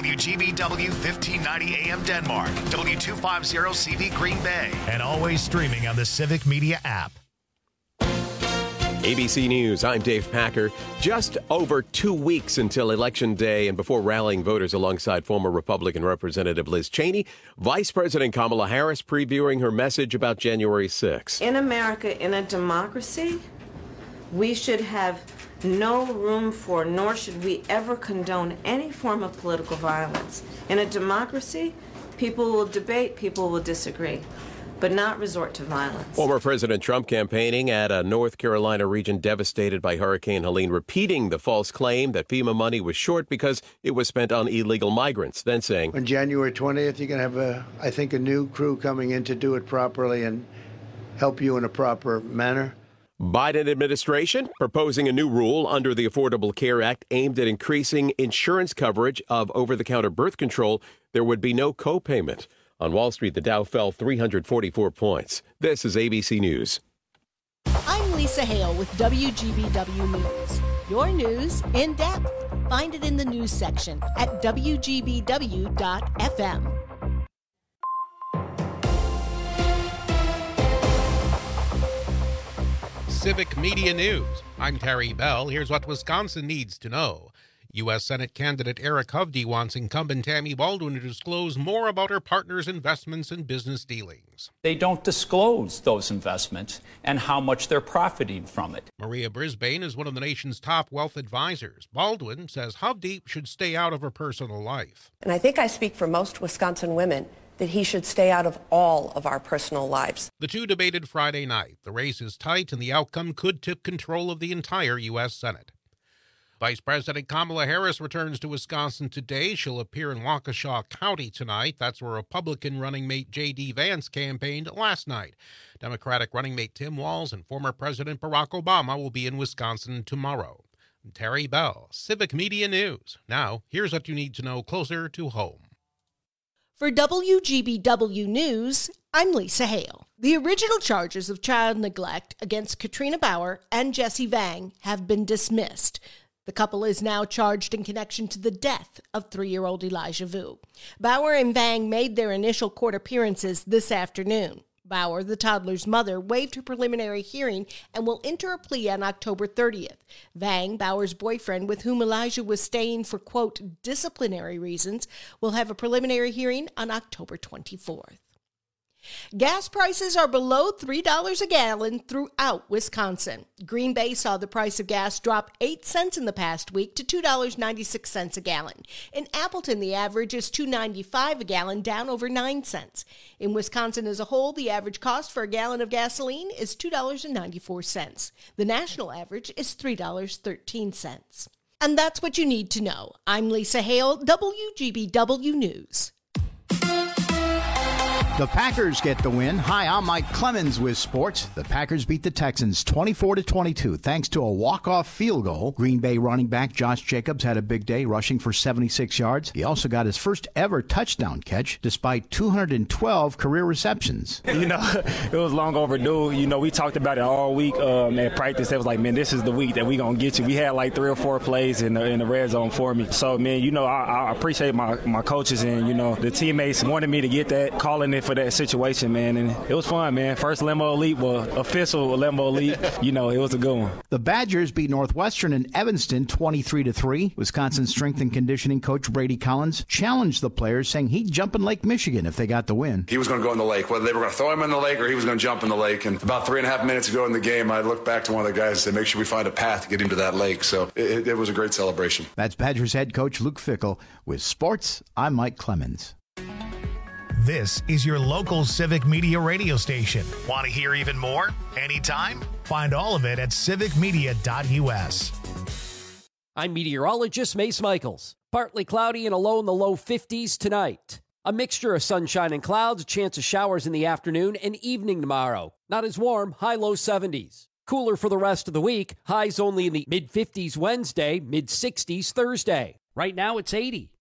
WGBW 1590 AM Denmark, W250CV Green Bay, and always streaming on the Civic Media app. ABC News, I'm Dave Packer. Just over 2 weeks until Election Day and before rallying voters alongside former Republican Representative Liz Cheney, Vice President Kamala Harris previewing her message about January 6th. In America, in a democracy, we should have no room for, nor should we ever condone any form of political violence. In a democracy, people will debate, people will disagree, but not resort to violence. Former President Trump campaigning at a North Carolina region devastated by Hurricane Helene, repeating the false claim that FEMA money was short because it was spent on illegal migrants, then saying, on January 20th, you're going to have, I think, a new crew coming in to do it properly and help you in a proper manner. Biden administration proposing a new rule under the Affordable Care Act aimed at increasing insurance coverage of over-the-counter birth control. There would be no co-payment. On Wall Street, the Dow fell 344 points. This is ABC News. I'm Lisa Hale with WGBW News. Your news in depth. Find it in the news section at WGBW.FM. Civic Media News. I'm Terry Bell. Here's what Wisconsin needs to know. U.S. Senate candidate Eric Hovde wants incumbent Tammy Baldwin to disclose more about her partner's investments and business dealings. They don't disclose those investments and how much they're profiting from it. Maria Brisbane is one of the nation's top wealth advisors. Baldwin says Hovde should stay out of her personal life. And I think I speak for most Wisconsin women that he should stay out of all of our personal lives. The two debated Friday night. The race is tight, and the outcome could tip control of the entire U.S. Senate. Vice President Kamala Harris returns to Wisconsin today. She'll appear in Waukesha County tonight. That's where Republican running mate J.D. Vance campaigned last night. Democratic running mate Tim Walz and former President Barack Obama will be in Wisconsin tomorrow. Terry Bell, Civic Media News. Now, here's what you need to know closer to home. For WGBW News, I'm Lisa Hale. The original charges of child neglect against Katrina Bauer and Jesse Vang have been dismissed. The couple is now charged in connection to the death of 3-year-old Elijah Vu. Bauer and Vang made their initial court appearances this afternoon. Bauer, the toddler's mother, waived her preliminary hearing and will enter a plea on October 30th. Vang, Bauer's boyfriend, with whom Elijah was staying for, quote, disciplinary reasons, will have a preliminary hearing on October 24th. Gas prices are below $3 a gallon throughout Wisconsin. Green Bay saw the price of gas drop 8 cents in the past week to $2.96 a gallon. In Appleton, the average is $2.95 a gallon, down over 9 cents. In Wisconsin as a whole, the average cost for a gallon of gasoline is $2.94. The national average is $3.13. And that's what you need to know. I'm Lisa Hale, WGBW News. The Packers get the win. Hi, I'm Mike Clemens with sports. The Packers beat the Texans 24-22 thanks to a walk-off field goal. Green Bay running back Josh Jacobs had a big day, rushing for 76 yards. He also got his first ever touchdown catch despite 212 career receptions. It was long overdue. We talked about it all week at practice. It was like, man, this is the week that we going to get you. We had like 3 or 4 plays in the red zone for me. So, man, I appreciate my coaches and, the teammates wanted me to get that, calling it for that situation, man, and it was fun, man. First Limbo Elite, official Limbo Elite, it was a good one. The Badgers beat Northwestern in Evanston 23-3. Wisconsin strength and conditioning coach Brady Collins challenged the players, saying he'd jump in Lake Michigan if they got the win. He was going to go in the lake, whether they were going to throw him in the lake or he was going to jump in the lake. And about 3.5 minutes ago in the game, I looked back to one of the guys and said, make sure we find a path to get him to that lake. So it was a great celebration. That's Badgers head coach Luke Fickell. With sports, I'm Mike Clemens. This is your local Civic Media radio station. Want to hear even more? Anytime? Find all of it at civicmedia.us. I'm meteorologist Mace Michaels. Partly cloudy and a low in the low 50s tonight. A mixture of sunshine and clouds, a chance of showers in the afternoon and evening tomorrow. Not as warm, high-low 70s. Cooler for the rest of the week. Highs only in the mid-50s Wednesday, mid-60s Thursday. Right now it's 80.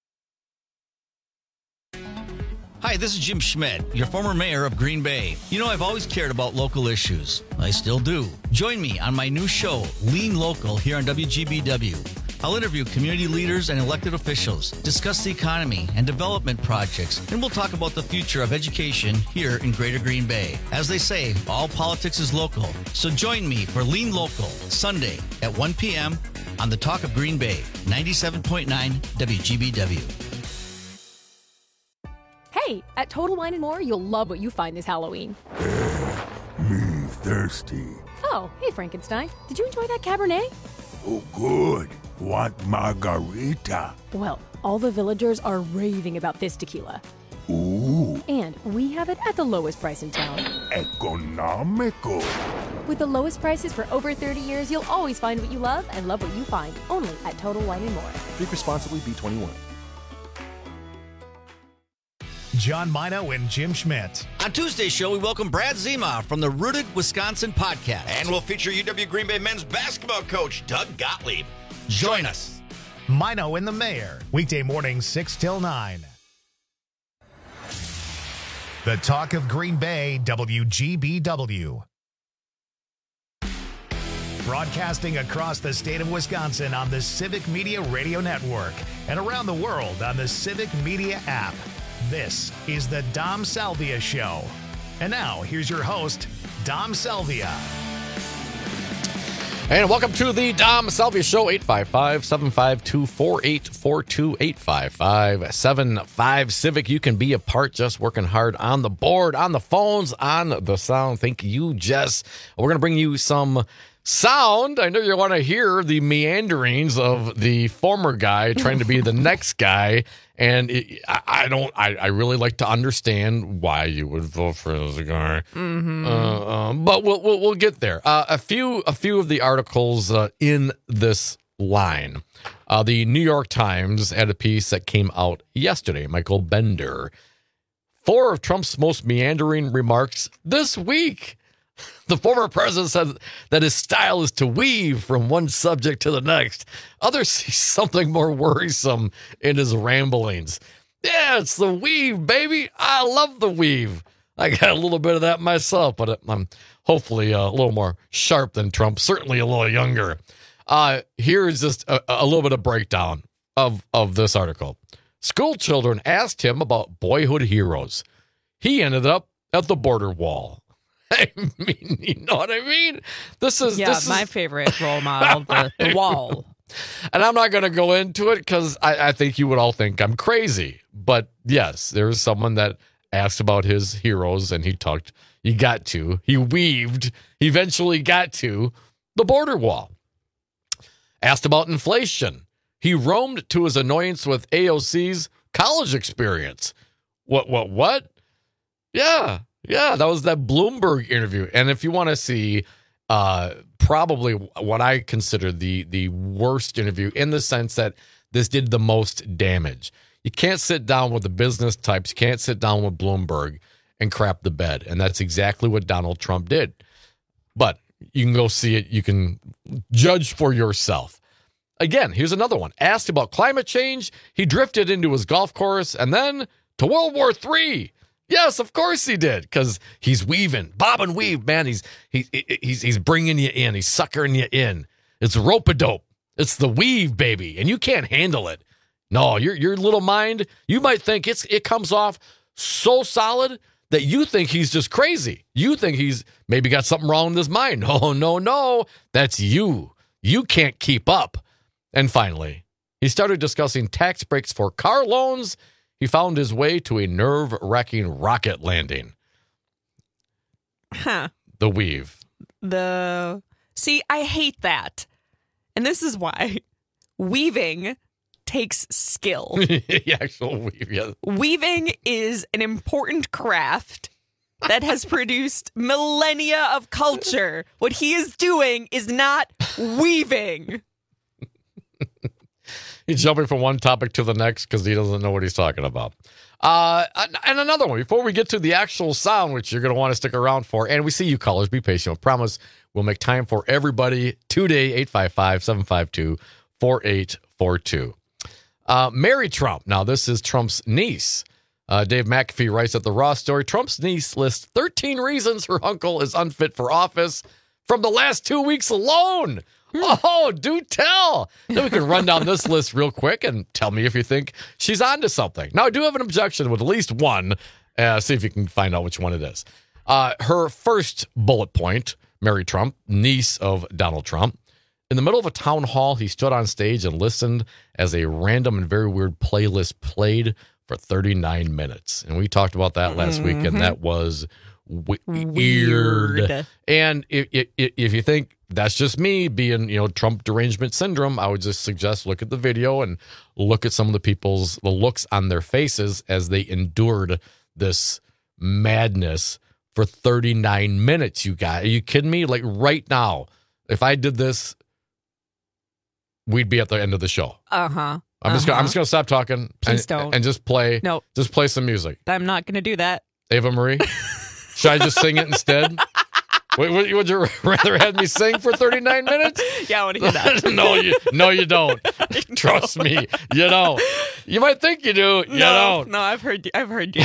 Hi, this is Jim Schmidt, your former mayor of Green Bay. I've always cared about local issues. I still do. Join me on my new show, Lean Local, here on WGBW. I'll interview community leaders and elected officials, discuss the economy and development projects, and we'll talk about the future of education here in Greater Green Bay. As they say, all politics is local. So join me for Lean Local, Sunday at 1 p.m. on the Talk of Green Bay, 97.9 WGBW. Hey, at Total Wine & More, you'll love what you find this Halloween. Me thirsty. Oh, hey, Frankenstein. Did you enjoy that Cabernet? Oh, good. Want margarita? Well, all the villagers are raving about this tequila. Ooh. And we have it at the lowest price in town. Economical. With the lowest prices for over 30 years, you'll always find what you love and love what you find. Only at Total Wine & More. Drink responsibly, B21. John Mino and Jim Schmidt. On Tuesday's show, we welcome Brad Zima from the Rooted Wisconsin podcast. And we'll feature UW Green Bay men's basketball coach, Doug Gottlieb. Join us. Mino and the Mayor, weekday mornings 6 till 9. The Talk of Green Bay, WGBW. Broadcasting across the state of Wisconsin on the Civic Media Radio Network and around the world on the Civic Media app. This is the Dom Salvia Show. And now, here's your host, Dom Salvia. And welcome to the Dom Salvia Show, 855-752-4842, 855-75-CIVIC. You can be a part just working hard on the board, on the phones, on the sound. Thank you, Jess. We're going to bring you some sound. I know you want to hear the meanderings of the former guy trying to be the next guy. And I really like to understand why you would vote for this guy. Mm-hmm. But we'll get there. A few of the articles in this line. The New York Times had a piece that came out yesterday. Michael Bender. 4 of Trump's most meandering remarks this week. The former president said that his style is to weave from one subject to the next. Others see something more worrisome in his ramblings. Yeah, it's the weave, baby. I love the weave. I got a little bit of that myself, but I'm hopefully a little more sharp than Trump, certainly a little younger. Here's just a little bit of breakdown of this article. School children asked him about boyhood heroes. He ended up at the border wall. I mean, you know what I mean? This is my favorite role model, the wall. And I'm not going to go into it because I think you would all think I'm crazy. But yes, there's someone that asked about his heroes, and he weaved, he eventually got to the border wall. Asked about inflation. He roamed to his annoyance with AOC's college experience. What? Yeah, that was that Bloomberg interview. And if you want to see probably what I consider the worst interview in the sense that this did the most damage. You can't sit down with the business types. You can't sit down with Bloomberg and crap the bed. And that's exactly what Donald Trump did. But you can go see it. You can judge for yourself. Again, here's another one. Asked about climate change. He drifted into his golf course and then to World War III. Yes, of course he did, because he's weaving, bob and weave, man. He's bringing you in, he's suckering you in. It's rope-a-dope. It's the weave, baby, and you can't handle it. No, your little mind, you might think it comes off so solid that you think he's just crazy. You think he's maybe got something wrong with his mind. No, that's you. You can't keep up. And finally, he started discussing tax breaks for car loans. He found his way to a nerve-wracking rocket landing. Huh. The weave. See, I hate that. And this is why. Weaving takes skill. The actual weave, yes. Weaving is an important craft that has produced millennia of culture. What he is doing is not weaving. He's jumping from one topic to the next because he doesn't know what he's talking about. And another one, before we get to the actual sound, which you're going to want to stick around for, and we see you callers, be patient. I promise we'll make time for everybody today, 855-752-4842. Mary Trump. Now, this is Trump's niece. Dave McAfee writes at the Raw story, Trump's niece lists 13 reasons her uncle is unfit for office from the last 2 weeks alone. Oh, do tell. Then we can run down this list real quick and tell me if you think she's onto something. Now, I do have an objection with at least one. See if you can find out which one it is. Her first bullet point, Mary Trump, niece of Donald Trump. In the middle of a town hall, he stood on stage and listened as a random and very weird playlist played for 39 minutes. And we talked about that last week, and that was weird. And if you think that's just me being, Trump derangement syndrome, I would just suggest look at the video and look at some of the looks on their faces as they endured this madness for 39 minutes, you guys. Are you kidding me? Like right now, if I did this, we'd be at the end of the show. I'm just gonna stop talking. Please don't. And just play. No. Just play some music. I'm not gonna do that. Ava Marie, should I just sing it instead? Would you rather have me sing for 39 minutes? Yeah, I want to hear No, that. you don't. Trust me, you don't. You might think you do. You don't. No, I've heard you.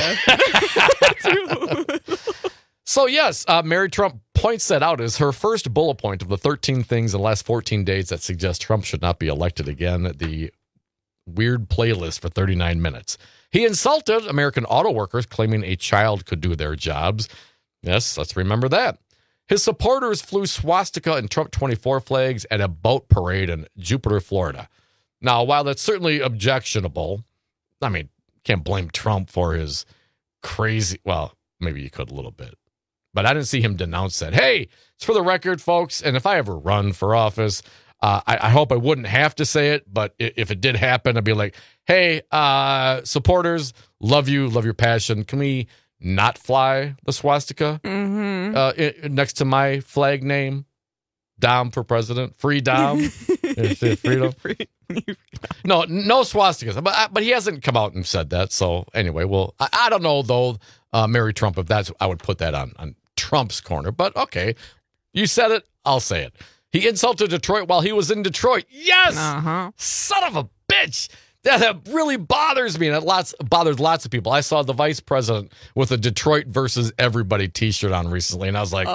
So yes, Mary Trump points that out as her first bullet point of the 13 things in the last 14 days that suggest Trump should not be elected again. The weird playlist for 39 minutes. He insulted American auto workers, claiming a child could do their jobs. Yes, let's remember that. His supporters flew swastika and Trump 24 flags at a boat parade in Jupiter, Florida. Now, while that's certainly objectionable, I mean, can't blame Trump for his crazy, well, maybe you could a little bit. But I didn't see him denounce that. Hey, it's for the record, folks, and if I ever run for office, I hope I wouldn't have to say it, but if it did happen, I'd be like, hey, supporters, love you, love your passion. Can we not fly the swastika next to my flag name? Dom for president. Free Dom. Freedom. No swastikas. But he hasn't come out and said that. So anyway, well, I don't know, though, Mary Trump, if that's, I would put that on Trump's corner. But okay, you said it, I'll say it. He insulted Detroit while he was in Detroit. Yes! Son of a bitch! That really bothers me, and it bothers lots of people. I saw the vice president with a Detroit versus everybody T-shirt on recently, and I was like,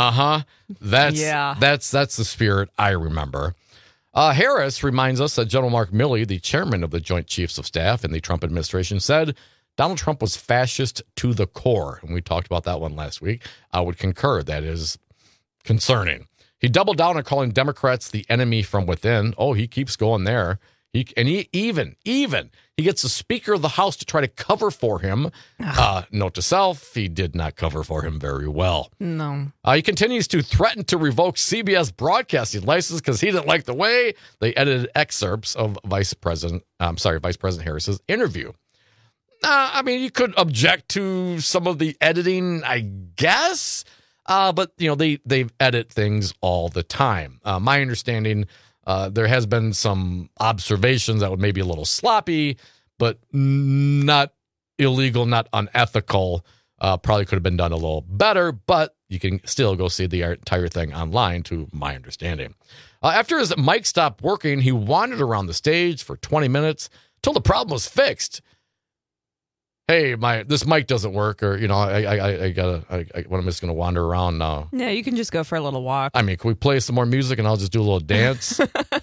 that's the spirit I remember. Harris reminds us that General Mark Milley, the chairman of the Joint Chiefs of Staff in the Trump administration, said Donald Trump was fascist to the core, and we talked about that one last week. I would concur. That is concerning. He doubled down on calling Democrats the enemy from within. Oh, he keeps going there. He even he gets the Speaker of the House to try to cover for him. Note to self, he did not cover for him very well. No. He continues to threaten to revoke CBS broadcasting license because he didn't like the way they edited excerpts of Vice President Harris's interview. I mean, you could object to some of the editing, I guess, but they edit things all the time. My understanding. There has been some observations that were maybe a little sloppy, but not illegal, not unethical. Probably could have been done a little better, but you can still go see the entire thing online, to my understanding. After his mic stopped working, he wandered around the stage for 20 minutes till the problem was fixed. Hey, this mic doesn't work, or I'm just gonna wander around now. Yeah, you can just go for a little walk. I mean, can we play some more music and I'll just do a little dance?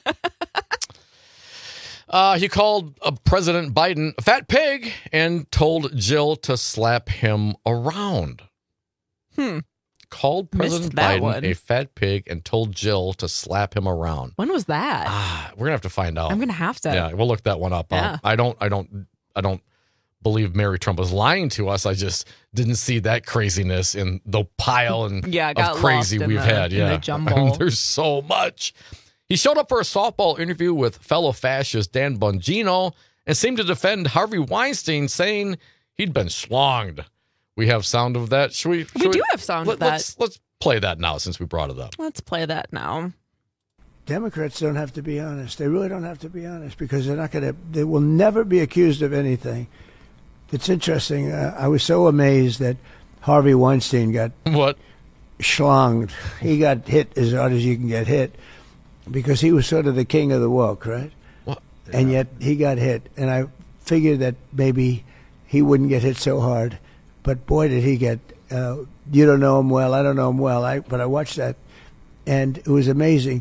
He called President Biden a fat pig and told Jill to slap him around. Called President Biden a fat pig and told Jill to slap him around. When was that? We're gonna have to find out. I'm gonna have to. Yeah, we'll look that one up. Yeah. I don't believe Mary Trump was lying to us. I just didn't see that craziness in the pile of crazy we've had. In the jumble. There's so much. He showed up for a softball interview with fellow fascist Dan Bongino and seemed to defend Harvey Weinstein, saying he'd been schlonged. We have sound of that. We do have sound of that. Let's play that now since we brought it up. Let's play that now. Democrats don't have to be honest. They really don't have to be honest because they will never be accused of anything. It's interesting. I was so amazed that Harvey Weinstein got schlonged. He got hit as hard as you can get hit because he was sort of the king of the woke, right? What? And yet he got hit. And I figured that maybe he wouldn't get hit so hard. But boy, did he get... you don't know him well. I don't know him well. But I watched that, and it was amazing.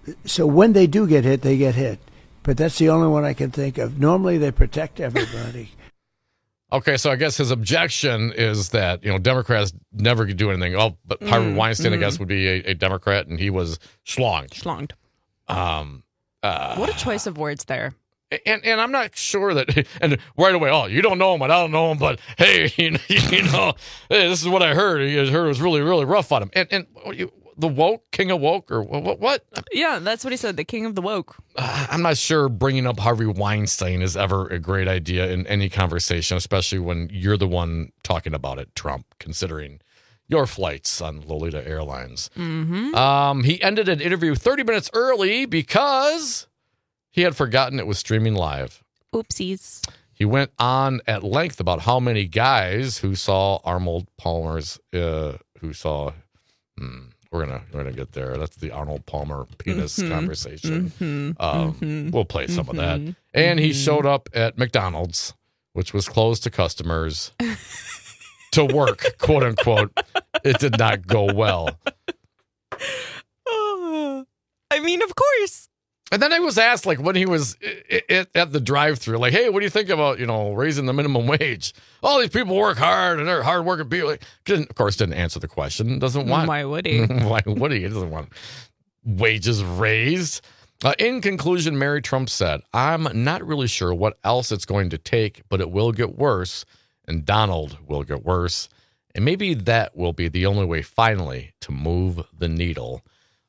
So when they do get hit, they get hit. But that's the only one I can think of. Normally, they protect everybody. Okay, so I guess his objection is that, Democrats never could do anything. Oh, but Harvey Weinstein, I guess, would be a Democrat, and he was schlonged. What a choice of words there. And I'm not sure that, and right away, you don't know him, and I don't know him, but hey, hey, this is what I heard. I heard it was really, really rough on him. And the woke, king of woke, or what? Yeah, that's what he said, the king of the woke. I'm not sure bringing up Harvey Weinstein is ever a great idea in any conversation, especially when you're the one talking about it, Trump, considering your flights on Lolita Airlines. Mm-hmm. He ended an interview 30 minutes early because he had forgotten it was streaming live. Oopsies. He went on at length about how many guys who saw Arnold Palmer's, We're gonna get there. That's the Arnold Palmer penis conversation. We'll play some of that. And he showed up at McDonald's, which was closed to customers, to work, quote unquote. It did not go well. I mean, of course. And then I was asked, when he was at the drive-thru, hey, what do you think about, raising the minimum wage? All these people work hard, and they're hard-working people. Of course, didn't answer the question. Doesn't want. Why would he? Why would he? He doesn't want wages raised. In conclusion, Mary Trump said, I'm not really sure what else it's going to take, but it will get worse, and Donald will get worse. And maybe that will be the only way, finally, to move the needle.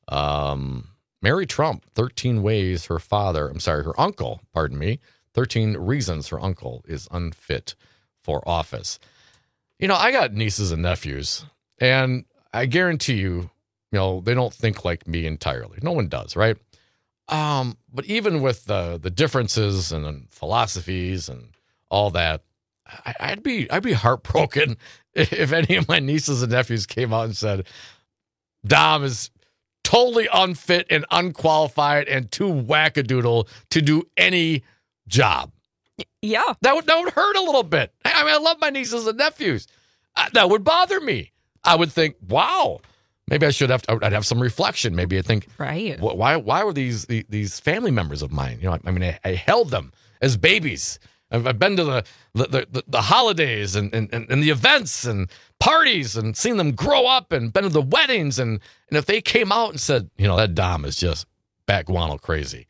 Mary Trump, 13 ways her uncle, 13 reasons her uncle is unfit for office. I got nieces and nephews, and I guarantee you, they don't think like me entirely. No one does, right? But even with the differences and philosophies and all that, I'd be heartbroken if any of my nieces and nephews came out and said, Dom is totally unfit and unqualified and too wackadoodle to do any job. Yeah. That would hurt a little bit. I mean, I love my nieces and nephews. That would bother me. I would think, wow, maybe I'd have some reflection. Maybe I think, right. Why were these family members of mine? I held them as babies. I've been to the holidays and the events and parties and seen them grow up and been to the weddings. And if they came out and said, that Dom is just backguano crazy,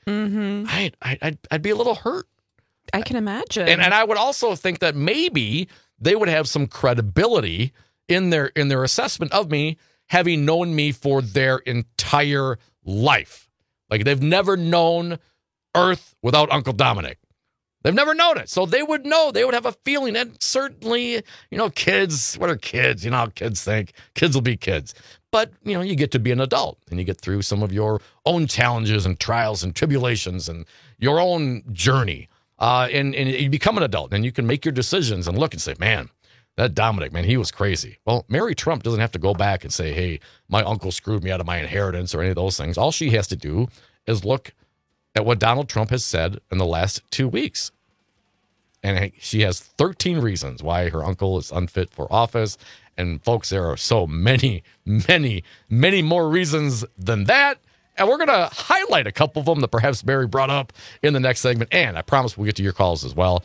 I'd be a little hurt. I can imagine. And I would also think that maybe they would have some credibility in their assessment of me, having known me for their entire life. They've never known Earth without Uncle Dominic. They've never known it. So they would know. They would have a feeling. And certainly, kids, what are kids? How kids think. Kids will be kids. But, you get to be an adult and you get through some of your own challenges and trials and tribulations and your own journey. And you become an adult and you can make your decisions and look and say, man, that Dominic, man, he was crazy. Well, Mary Trump doesn't have to go back and say, hey, my uncle screwed me out of my inheritance or any of those things. All she has to do is look at what Donald Trump has said in the last 2 weeks. And she has 13 reasons why her uncle is unfit for office. And folks, there are so many, many, many more reasons than that. And we're going to highlight a couple of them that perhaps Mary brought up in the next segment. And I promise we'll get to your calls as well.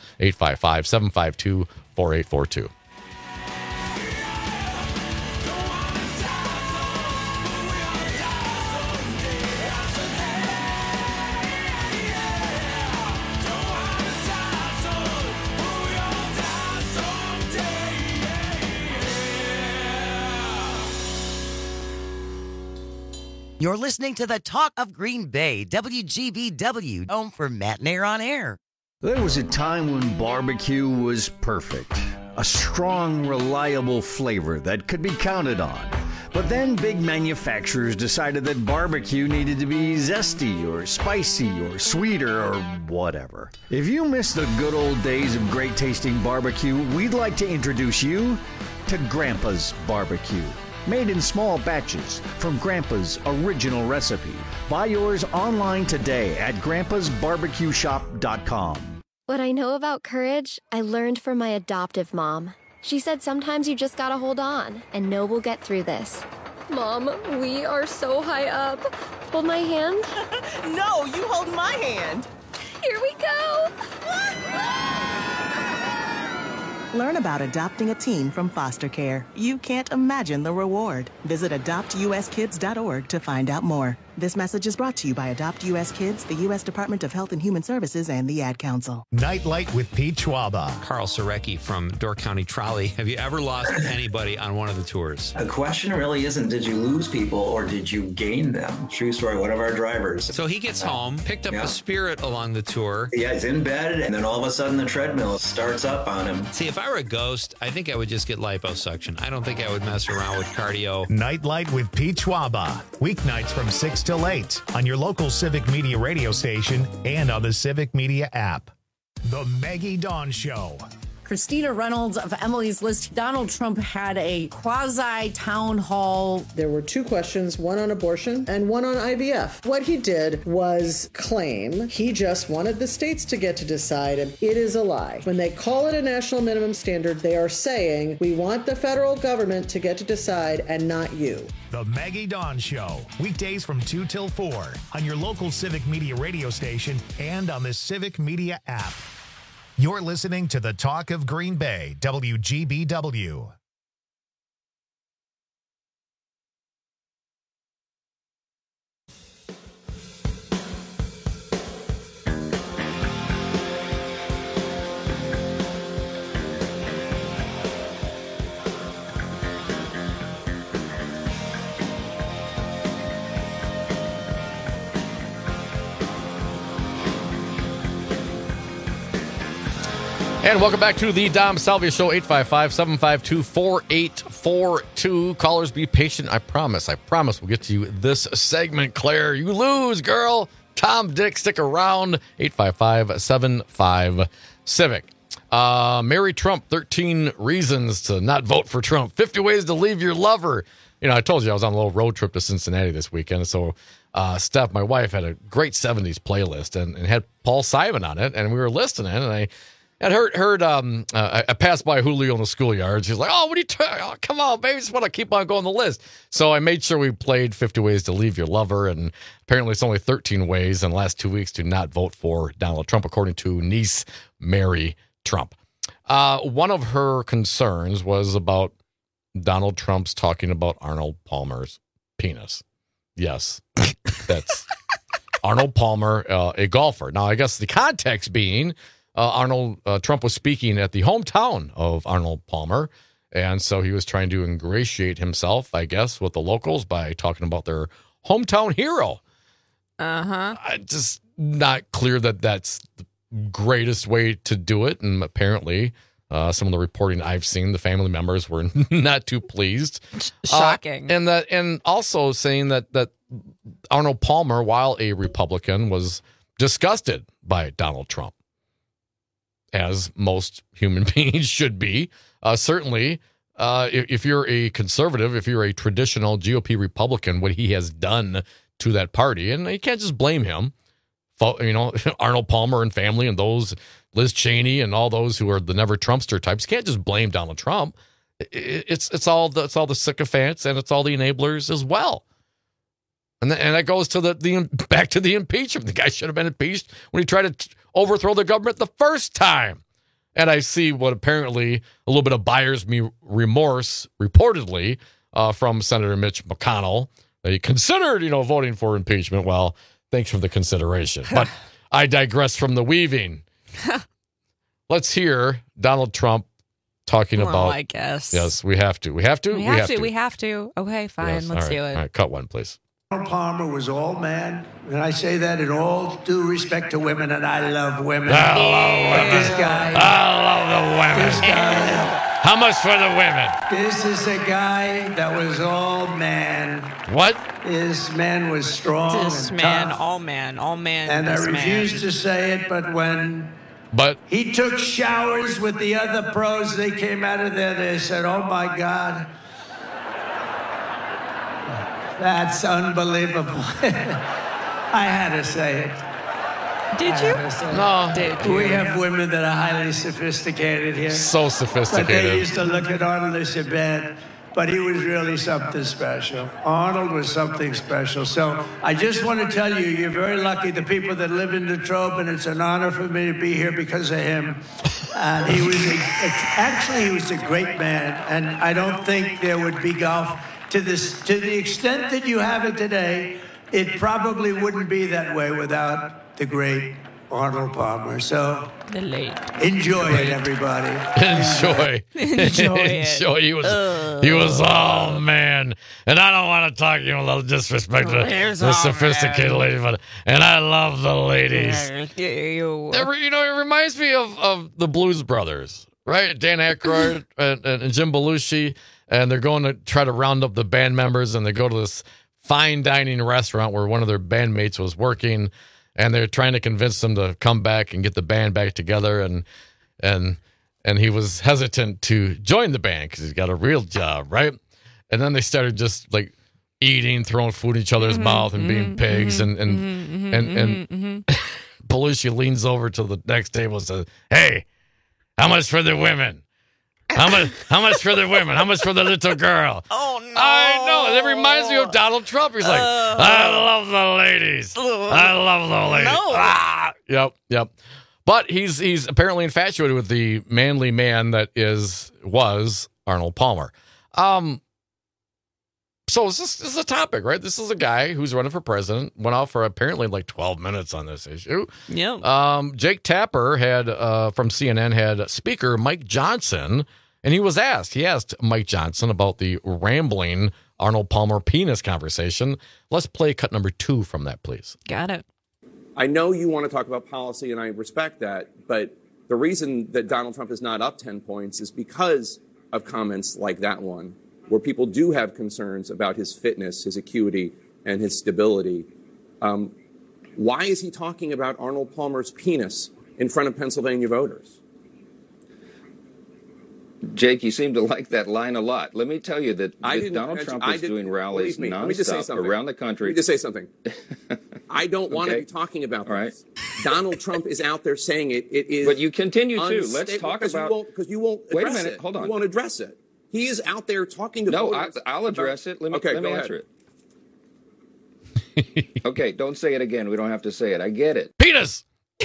855-752-4842. You're listening to the Talk of Green Bay, WGBW, home for Matt and Air on Air. There was a time when barbecue was perfect. A strong, reliable flavor that could be counted on. But then big manufacturers decided that barbecue needed to be zesty or spicy or sweeter or whatever. If you miss the good old days of great tasting barbecue, we'd like to introduce you to Grandpa's Barbecue. Made in small batches from Grandpa's original recipe. Buy yours online today at grandpasbarbecueshop.com. What I know about courage, I learned from my adoptive mom. She said sometimes you just gotta hold on and know we'll get through this. Mom, we are so high up. hold my hand? No, you hold my hand. Here we go. Learn about adopting a teen from foster care. You can't imagine the reward. Visit adoptuskids.org to find out more. This message is brought to you by Adopt U.S. Kids, the U.S. Department of Health and Human Services, and the Ad Council. Nightlight with Pete Schwaba. Carl Surecki from Door County Trolley. Have you ever lost anybody on one of the tours? The question really isn't did you lose people or did you gain them? True story, one of our drivers. So he gets home, picked up a Spirit along the tour. Yeah, he's in bed, and then all of a sudden the treadmill starts up on him. See, if I were a ghost, I think I would just get liposuction. I don't think I would mess around with cardio. Nightlight with Pete Schwaba. Weeknights from 6 till 8 on your local Civic Media radio station and on the Civic Media app. The Maggie Dawn Show. Christina Reynolds of Emily's List. Donald Trump had a quasi-town hall. There were two questions, one on abortion and one on IVF. What he did was claim he just wanted the states to get to decide, and it is a lie. When they call it a national minimum standard, they are saying, we want the federal government to get to decide and not you. The Maggie Dawn Show. Weekdays from 2 till 4 on your local Civic Media radio station and on the Civic Media app. You're listening to the Talk of Green Bay, WGBW. And welcome back to the Dom Salvia Show, 855-752-4842. Callers, be patient. I promise we'll get to you this segment. Claire, you lose, girl. Tom, Dick, stick around. 855-75-CIVIC. Mary Trump, 13 reasons to not vote for Trump. 50 ways to leave your lover. You know, I told you I was on a little road trip to Cincinnati this weekend. So Steph, my wife, had a great 70s playlist and had Paul Simon on it. And we were listening, and I heard I passed by Julio in the schoolyard. She's like, oh, what are you come on, baby. I just want to keep on going the list. So I made sure we played 50 Ways to Leave Your Lover. And apparently it's only 13 ways in the last 2 weeks to not vote for Donald Trump, according to niece Mary Trump. One of her concerns was about Donald Trump's talking about Arnold Palmer's penis. Yes, that's Arnold Palmer, a golfer. Now, I guess the context being Arnold Trump was speaking at the hometown of Arnold Palmer, and so he was trying to ingratiate himself, I guess, with the locals by talking about their hometown hero. Just not clear that that's the greatest way to do it, and apparently some of the reporting I've seen, the family members were not too pleased. Shocking. And also saying that Arnold Palmer, while a Republican, was disgusted by Donald Trump, as most human beings should be. Certainly, if you're a conservative, if you're a traditional GOP Republican, what he has done to that party, and you can't just blame him. You know, Arnold Palmer and family and those, Liz Cheney and all those who are the never Trumpster types, you can't just blame Donald Trump. It's all the sycophants and it's all the enablers as well. And that goes to the back to the impeachment. The guy should have been impeached when he tried to overthrow the government the first time. And I see what apparently a little bit of buyer's remorse, reportedly, from Senator Mitch McConnell. That he considered, voting for impeachment. Well, thanks for the consideration. But I digress from the weaving. Let's hear Donald Trump talking about. I guess. Yes, we have to. We have to. We have to. Okay, fine. Yes, Let's do it. All right, cut one, please. Arnold Palmer was all man, and I say that in all due respect to women, and I love women. I love women. This guy. I love the women. This guy. How much for the women? This is a guy that was all man. What? This man was strong This and man, tough. all man. And I refuse to say it, but when he took showers with the other pros, they came out of there, they said, oh my God. That's unbelievable. I had to say it. Did you? No. We have women that are highly sophisticated here. So sophisticated. But they used to look at Arnold and say, man, but he was really something special. Arnold was something special. So I just want to tell you, you're very lucky, the people that live in Detroit, and it's an honor for me to be here because of him. And he was a great man, and I don't think there would be golf to the extent that you have it today. It probably wouldn't be that way without the great Arnold Palmer. So enjoy it, everybody. Enjoy it. He was oh man. And I don't want to talk a little disrespect to the sophisticated ladies, and I love the ladies. It reminds me of the Blues Brothers, right? Dan Aykroyd and Jim Belushi, and they're going to try to round up the band members, and they go to this fine dining restaurant where one of their bandmates was working, and they're trying to convince them to come back and get the band back together, and he was hesitant to join the band because he's got a real job, right? And then they started just like eating, throwing food in each other's mouth, and being pigs, and Belushi leans over to the next table and says, "Hey, how much for the women? How much for the women? How much for the little girl?" Oh, no. I know. That reminds me of Donald Trump. He's like, "I love the ladies. I love the ladies." No. Ah! Yep. But he's apparently infatuated with the manly man that was Arnold Palmer. So this is a topic, right? This is a guy who's running for president, went out for apparently like 12 minutes on this issue. Yeah. Jake Tapper from CNN had speaker Mike Johnson, and he asked Mike Johnson about the rambling Arnold Palmer penis conversation. Let's play cut number 2 from that, please. Got it. I know you want to talk about policy, and I respect that, but the reason that Donald Trump is not up 10 points is because of comments like that one, where people do have concerns about his fitness, his acuity, and his stability. Why is he talking about Arnold Palmer's penis in front of Pennsylvania voters? Jake, you seem to like that line a lot. Let me tell you that Donald Trump is doing rallies nonstop around the country. Let me just say something. I don't want to be talking about this. Donald Trump is out there saying it. It is. But you continue to. Let's talk about. Because you won't. Wait a minute. Hold on. You won't address it. He is out there talking to voters. No, I'll address it. Let me answer it. Okay, don't say it again. We don't have to say it. I get it. Penis!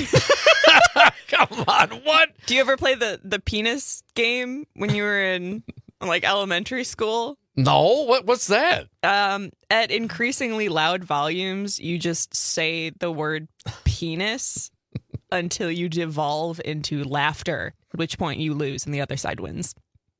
Come on, what? Do you ever play the penis game when you were in like elementary school? No, what's that? At increasingly loud volumes, you just say the word penis until you devolve into laughter, at which point you lose and the other side wins.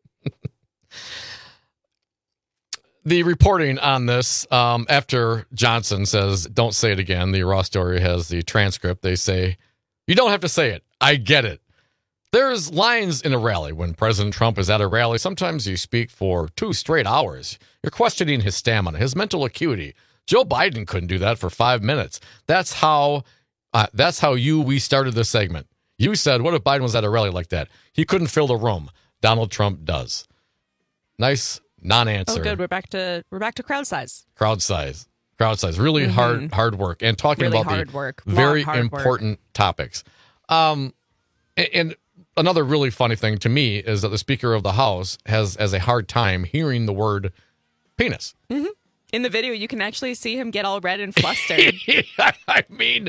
The reporting on this, after Johnson says, "Don't say it again," the Raw story has the transcript. They say, "You don't have to say it. I get it." There's lines in a rally. When President Trump is at a rally, sometimes you speak for 2 straight hours. You're questioning his stamina, his mental acuity. Joe Biden couldn't do that for 5 minutes. That's how we started this segment. You said, what if Biden was at a rally like that? He couldn't fill the room. Donald Trump does. Nice non-answer. Oh, good. We're back to crowd size. Crowd size. Really hard work, and talking really about the very important topics. And another really funny thing to me is that the Speaker of the House has a hard time hearing the word penis. Mm-hmm. In the video, you can actually see him get all red and flustered. I mean,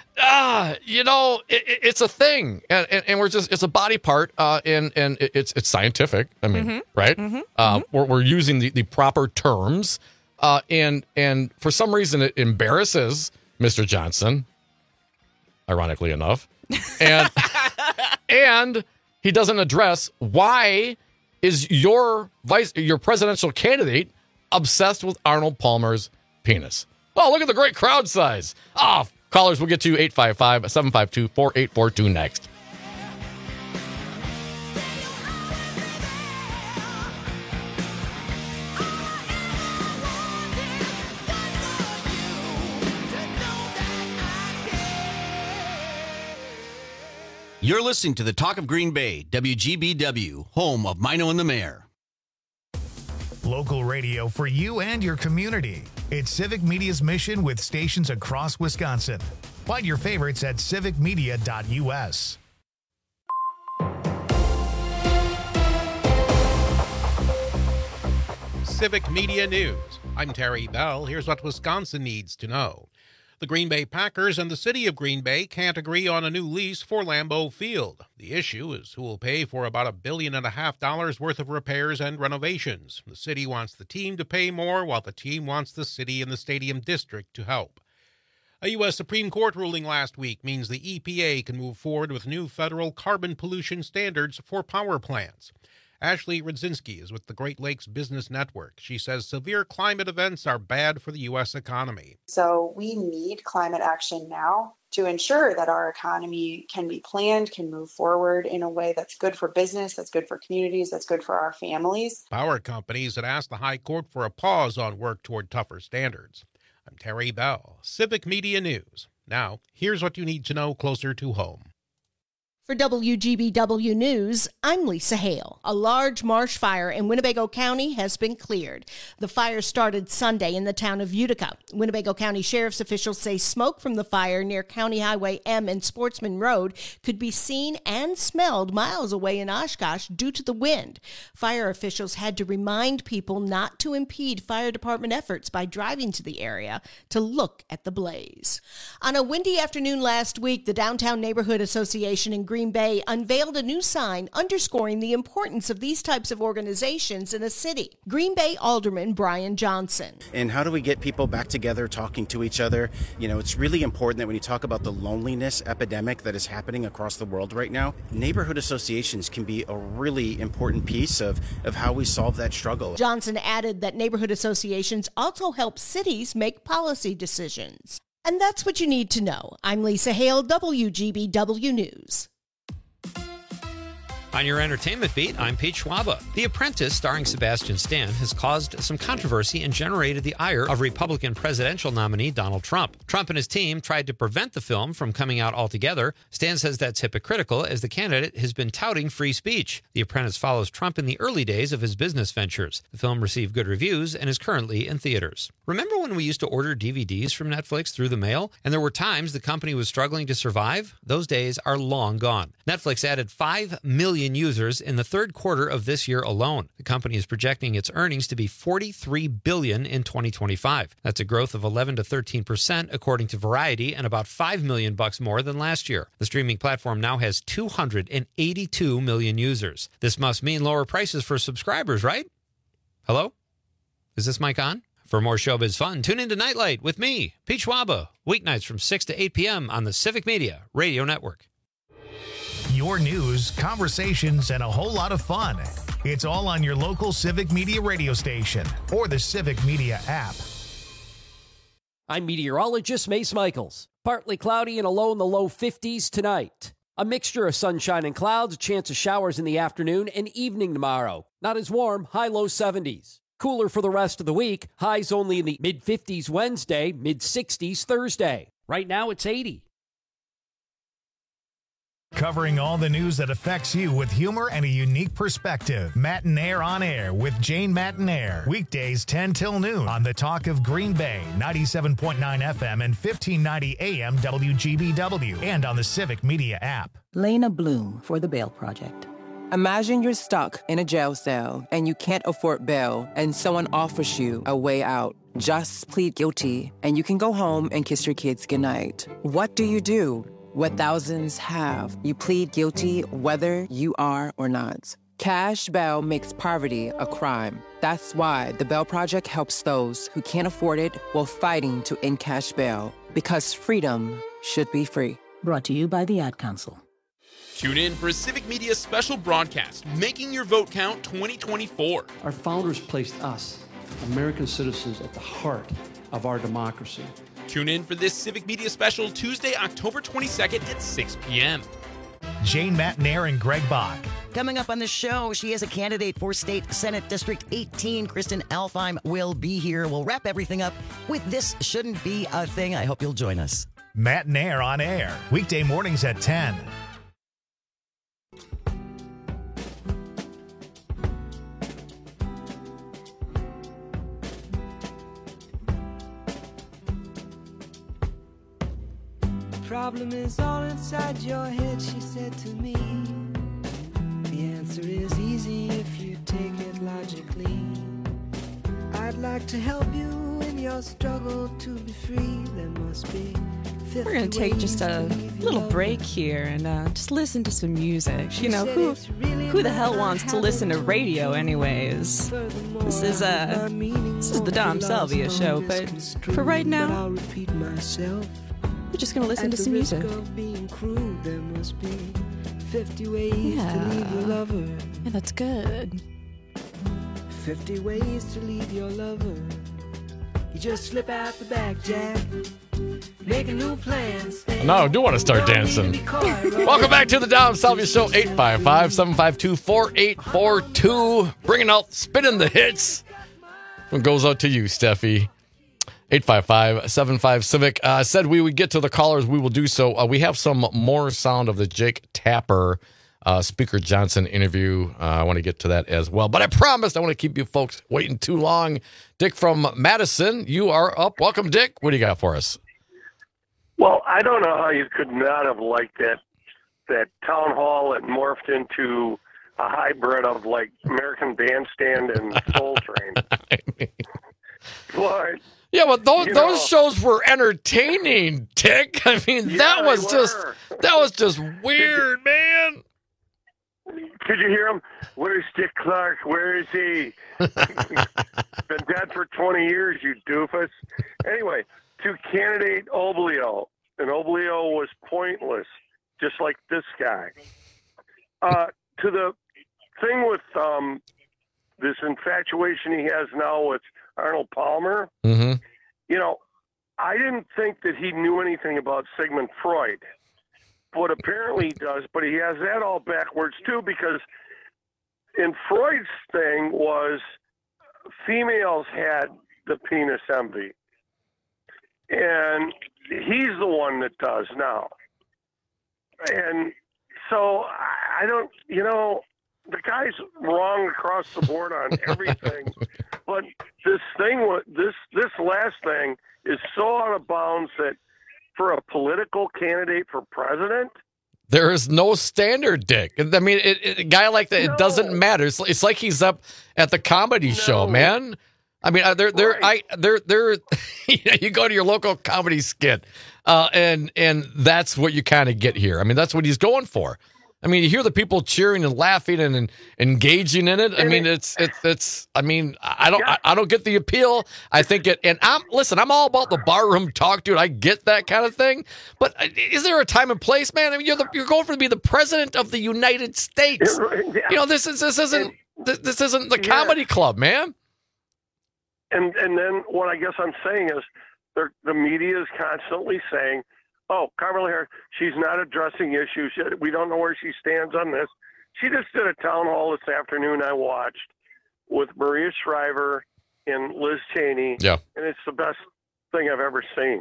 it's a thing, and it's a body part, and it's scientific. I mean, right? We're using the proper terms, and for some reason it embarrasses Mr. Johnson, ironically enough, and he doesn't address why is your presidential candidate obsessed with Arnold Palmer's penis. Well, look at the great crowd size. Callers, we'll get to 855-752-4842 next. You're listening to the Talk of Green Bay, WGBW, home of Mino and the Mayor. Local radio for you and your community. It's Civic Media's mission with stations across Wisconsin. Find your favorites at civicmedia.us. Civic Media News. I'm Terry Bell. Here's what Wisconsin needs to know. The Green Bay Packers and the city of Green Bay can't agree on a new lease for Lambeau Field. The issue is who will pay for about $1.5 billion worth of repairs and renovations. The city wants the team to pay more, while the team wants the city and the stadium district to help. A U.S. Supreme Court ruling last week means the EPA can move forward with new federal carbon pollution standards for power plants. Ashley Rudzinski is with the Great Lakes Business Network. She says severe climate events are bad for the U.S. economy. So we need climate action now to ensure that our economy can be planned, can move forward in a way that's good for business, that's good for communities, that's good for our families. Power companies had asked the High Court for a pause on work toward tougher standards. I'm Terry Bell, Civic Media News. Now, here's what you need to know closer to home. For WGBW News, I'm Lisa Hale. A large marsh fire in Winnebago County has been cleared. The fire started Sunday in the town of Utica. Winnebago County Sheriff's officials say smoke from the fire near County Highway M and Sportsman Road could be seen and smelled miles away in Oshkosh due to the wind. Fire officials had to remind people not to impede fire department efforts by driving to the area to look at the blaze. On a windy afternoon last week, the Downtown Neighborhood Association in Green Bay unveiled a new sign underscoring the importance of these types of organizations in a city. Green Bay Alderman Brian Johnson. And how do we get people back together, talking to each other? You know, it's really important that when you talk about the loneliness epidemic that is happening across the world right now, neighborhood associations can be a really important piece of how we solve that struggle. Johnson added that neighborhood associations also help cities make policy decisions. And that's what you need to know. I'm Lisa Hale, WGBW News. On your entertainment beat, I'm Pete Schwaba. The Apprentice, starring Sebastian Stan, has caused some controversy and generated the ire of Republican presidential nominee Donald Trump. Trump and his team tried to prevent the film from coming out altogether. Stan says that's hypocritical, as the candidate has been touting free speech. The Apprentice follows Trump in the early days of his business ventures. The film received good reviews and is currently in theaters. Remember when we used to order DVDs from Netflix through the mail, and there were times the company was struggling to survive? Those days are long gone. Netflix added 5 million users in the third quarter of this year alone. The company is projecting its earnings to be $43 billion in 2025. That's a growth of 11 to 13% according to Variety, and about $5 million more than last year. The streaming platform now has 282 million users. This must mean lower prices for subscribers, right? Hello? Is this mic on? For more showbiz fun, tune into Nightlight with me, Pete Schwaba, weeknights from 6 to 8 p.m. on the Civic Media Radio Network. Your news, conversations, and a whole lot of fun. It's all on your local Civic Media radio station or the Civic Media app. I'm meteorologist Mace Michaels. Partly cloudy and a low in the low 50s tonight. A mixture of sunshine and clouds, a chance of showers in the afternoon and evening tomorrow. Not as warm, high low 70s. Cooler for the rest of the week, highs only in the mid-50s Wednesday, mid-60s Thursday. Right now it's 80. Covering all the news that affects you with humor and a unique perspective. Matinaire on Air with Jane Matinaire. Weekdays 10 till noon on the Talk of Green Bay, 97.9 FM and 1590 AM WGBW, and on the Civic Media app. Lena Bloom for the Bail Project. Imagine you're stuck in a jail cell and you can't afford bail, and someone offers you a way out. Just plead guilty and you can go home and kiss your kids goodnight. What do? What thousands have. You plead guilty whether you are or not. Cash bail makes poverty a crime. That's why the Bail Project helps those who can't afford it while fighting to end cash bail. Because freedom should be free. Brought to you by the Ad Council. Tune in for a Civic Media special broadcast, Making Your Vote Count 2024. Our founders placed us, American citizens, at the heart of our democracy. Tune in for this Civic Media special Tuesday, October 22nd at 6 p.m. Jane Matinaire and Greg Bach. Coming up on the show, she is a candidate for State Senate District 18. Kristen Alfheim will be here. We'll wrap everything up with This Shouldn't Be a Thing. I hope you'll join us. Matinaire on Air, weekday mornings at 10. Problem is all inside your head, she said to me. The answer is easy if you take it logically. to help you in your struggle to be free. There must be. We're going to take just a little break here and just listen to some music. You know, who the hell wants to listen to radio anyways? This is the Dom Salvia show, but for right now, we're just going to listen to some music. Yeah, that's good. 50 ways to leave your lover. You just slip out the back, Jack. Make a new plan. No, I do want to start dancing. Welcome back to the Dom Salvia Show, 855-752-4842. Bringing out, spinning the hits. One goes out to you, Steffi. 855-75-CIVIC. Said we would get to the callers. We will do so. We have some more sound of the Jake Tapper Speaker Johnson interview. I want to get to that as well. But I promised I want to keep you folks waiting too long. Dick from Madison, you are up. Welcome, Dick. What do you got for us? Well, I don't know how you could not have liked that town hall that morphed into a hybrid of like American Bandstand and Soul Train. But yeah, but those shows were entertaining, Dick. I mean, yeah, that was just weird, man. Could you hear him? Where's Dick Clark? Where is he? Been dead for 20 years, you doofus. Anyway, to candidate Oblio, and Oblio was pointless, just like this guy. To the thing with this infatuation he has now with Arnold Palmer, mm-hmm. You know, I didn't think that he knew anything about Sigmund Freud. But apparently he does, but he has that all backwards too, because in Freud's thing was females had the penis envy. And he's the one that does now. And so I don't, you know, the guy's wrong across the board on everything. But this thing, this last thing is so out of bounds that for a political candidate for president, there is no standard, Dick. I mean, a guy like that, it doesn't matter. It's like he's up at the comedy show, man. I mean, you go to your local comedy skit, and that's what you kind of get here. I mean, that's what he's going for. I mean, you hear the people cheering and laughing and engaging in it. I mean, I don't get the appeal. I think it, and I'm all about the barroom talk, dude. I get that kind of thing. But is there a time and place, man? I mean, you're going to be the president of the United States. You know, this isn't the comedy club, man. And then what I guess I'm saying is the media is constantly saying, oh, Kamala Harris, she's not addressing issues. We don't know where she stands on this. She just did a town hall this afternoon I watched with Maria Shriver and Liz Cheney. Yeah. And it's the best thing I've ever seen.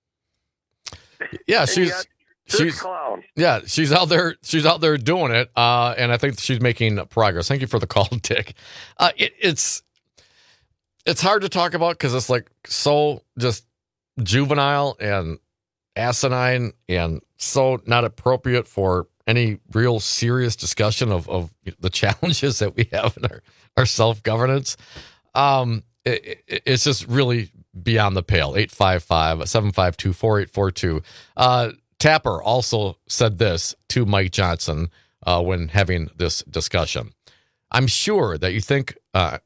Yeah, she's clown. Yeah, she's out there doing it. And I think she's making progress. Thank you for the call, Dick. It's hard to talk about because it's like so just juvenile and asinine and so not appropriate for any real serious discussion of the challenges that we have in our self-governance. It's just really beyond the pale. 855-752-4842. Tapper also said this to Mike Johnson when having this discussion. I'm sure that you think that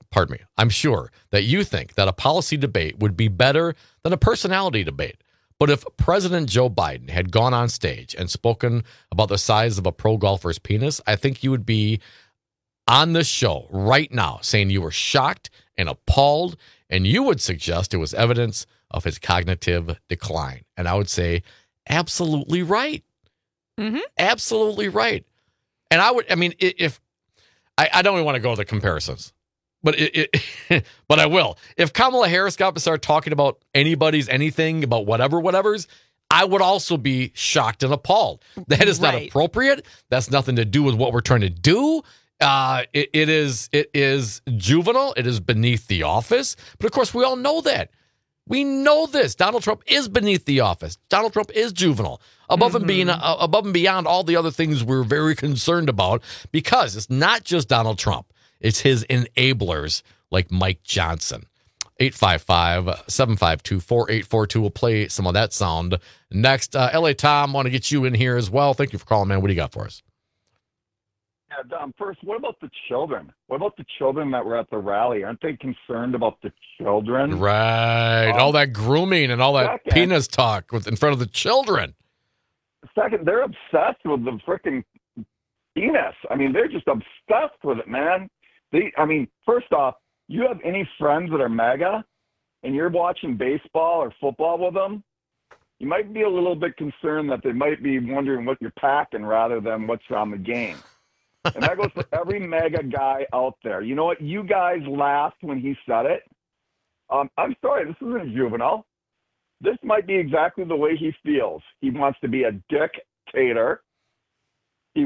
a policy debate would be better than a personality debate. But if President Joe Biden had gone on stage and spoken about the size of a pro golfer's penis, I think you would be on this show right now saying you were shocked and appalled, and you would suggest it was evidence of his cognitive decline. And I would say, absolutely right. Mm-hmm. Absolutely right. And I don't even want to go to the comparisons. But but I will. If Kamala Harris got up and started talking about anything, about whatevers, I would also be shocked and appalled. That is not appropriate. That's nothing to do with what we're trying to do. It is juvenile. It is beneath the office. But of course, we all know that. We know this. Donald Trump is beneath the office. Donald Trump is juvenile, above and beyond all the other things we're very concerned about, because it's not just Donald Trump. It's his enablers like Mike Johnson. 855-752-4842. We'll play some of that sound next. LA Tom, want to get you in here as well. Thank you for calling, man. What do you got for us? Yeah, Dom, first, what about the children? What about the children that were at the rally? Aren't they concerned about the children? Right. All that grooming and all that penis talk in front of the children. Second, they're obsessed with the freaking penis. I mean, they're just obsessed with it, man. First off, you have any friends that are MAGA and you're watching baseball or football with them, you might be a little bit concerned that they might be wondering what you're packing rather than what's on the game. And that goes for every MAGA guy out there. You know what? You guys laughed when he said it. I'm sorry, this isn't juvenile. This might be exactly the way he feels. He wants to be a dictator. He